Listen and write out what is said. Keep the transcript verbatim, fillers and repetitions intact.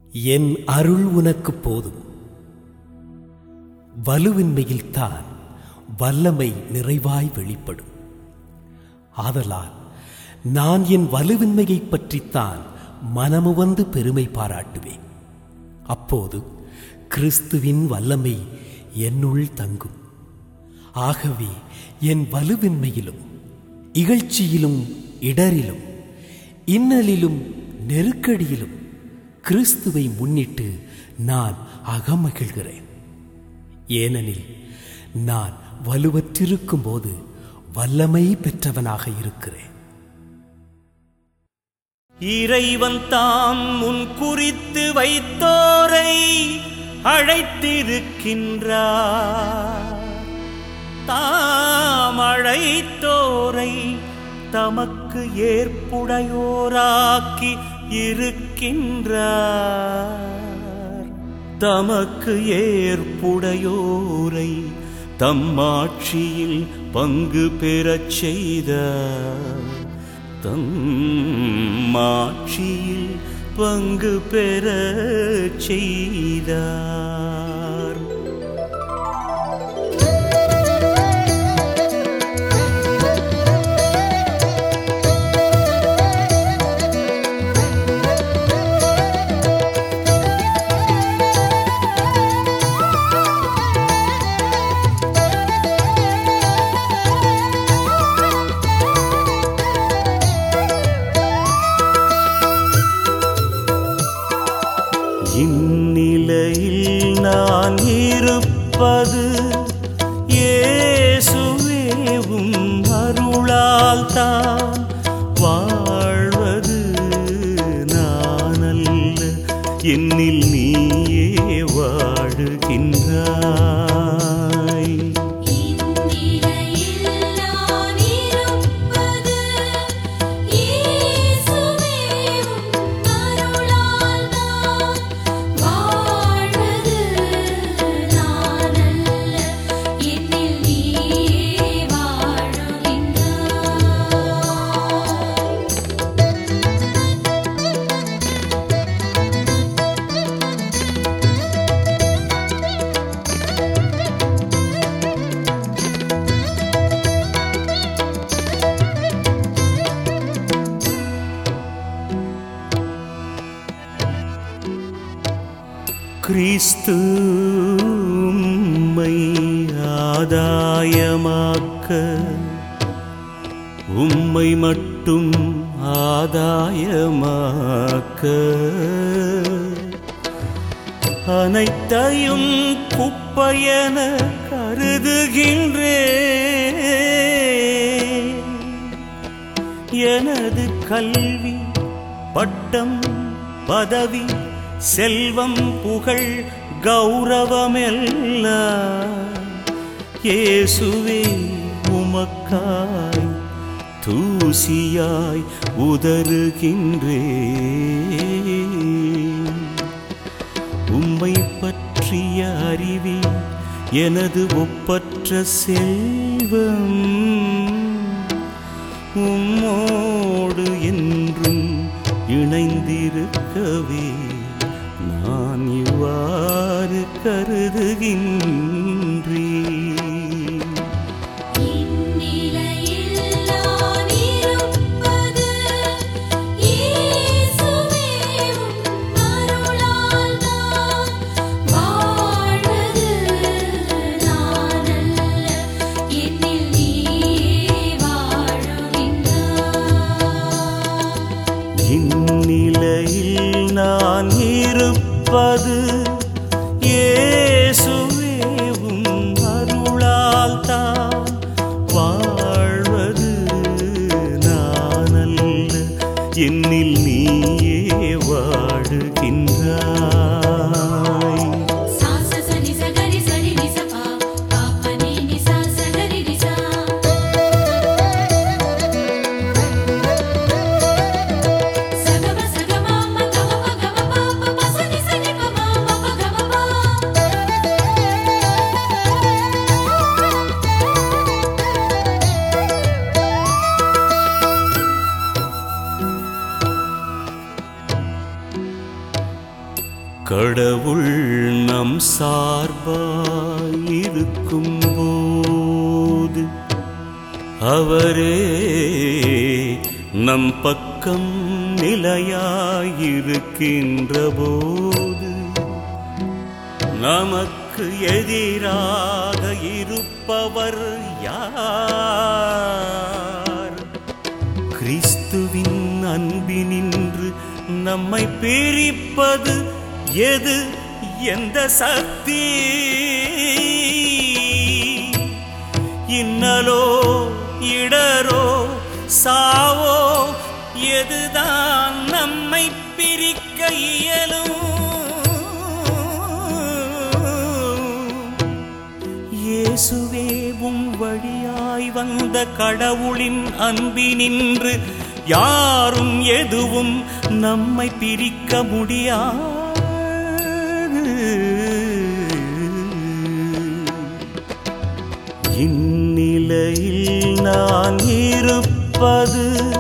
என் அருள் உனக்கு போதும். வலுவின்மையில்தான் வல்லமை நிறைவாய் வெளிப்படும். ஆதலால் நான் என் வலுவின்மையை பற்றித்தான் மனமுவந்து பெருமை பாராட்டுவேன். அப்போது கிறிஸ்துவின் வல்லமை என்னுள் தங்கும். ஆகவே என் வலுவின்மையிலும் இகழ்ச்சியிலும் இடரிலும் இன்னலிலும் நெருக்கடியிலும் கிறிஸ்துவை முன்னிட்டு நான் அகமகிழ்கிறேன். ஏனெனில் நான் வலுவற்றிருக்கும் போது வல்லமை பெற்றவனாக இருக்கிறேன். இறைவன் தாம் முன் குறித்து வைத்தோரை அழைத்திருக்கின்றார். தாம் அழைத்தோரை தமக்கு ஏற்புடையோராக்கி இருக்கின்றார். தமக்கு ஏற்புடையோரை தம்மாட்சியில் பங்கு பெறச் செய்தார். தம்மாட்சியில் பங்கு பெறச் செய்தார். இந்நிலையில் நான் இருப்பது இயேசுவே உம் அருளால் தான். வாழ்வது நானல்ல, என்னில் நீயே வாழுகின்றாய். கிறிஸ்து உம்மை ஆதாயமாக்க, உம்மை மட்டும் ஆதாயமாக்க, அனைத்தையும் குப்பையென கருதுகின்றேன். எனது கல்வி, பட்டம், பதவி, செல்வம், புகழ், கௌரவமெல்லாம் இயேசுவே உமக்காய் தூசியாய் உதறுகின்றேன். உம்மை பற்றிய அறிவே எனது ஒப்பற்ற செல்வம். உம்மோடு என்றும் இணைந்திருக்கவே நான் இவ்வாறு கருதுகின்றேன். இந்நிலையில் நான் இருப்பது இயேசுவே உம் அருளால் தான். வாழ்வது நானல்ல, என்னில் நீயே வாழுகின்றாய். கடவுள் நம் சார்பாயிருக்கும் போது அவரே நம் பக்கம் நிலையாயிருக்கின்ற போது நமக்கு எதிராக இருப்பவர் யார்? கிறிஸ்துவின் அன்பினின்று நம்மை பிரிப்பது எது? எந்த சக்தி? இன்னலோ இடரோ சாவோ எதுதான் நம்மை பிரிக்க இயலும்? இயேசுவே உம் வழியாய் வந்த கடவுளின் அன்பினின்று யாரும் எதுவும் நம்மை பிரிக்க முடியாது. இந்நிலையில் நான் இருப்பது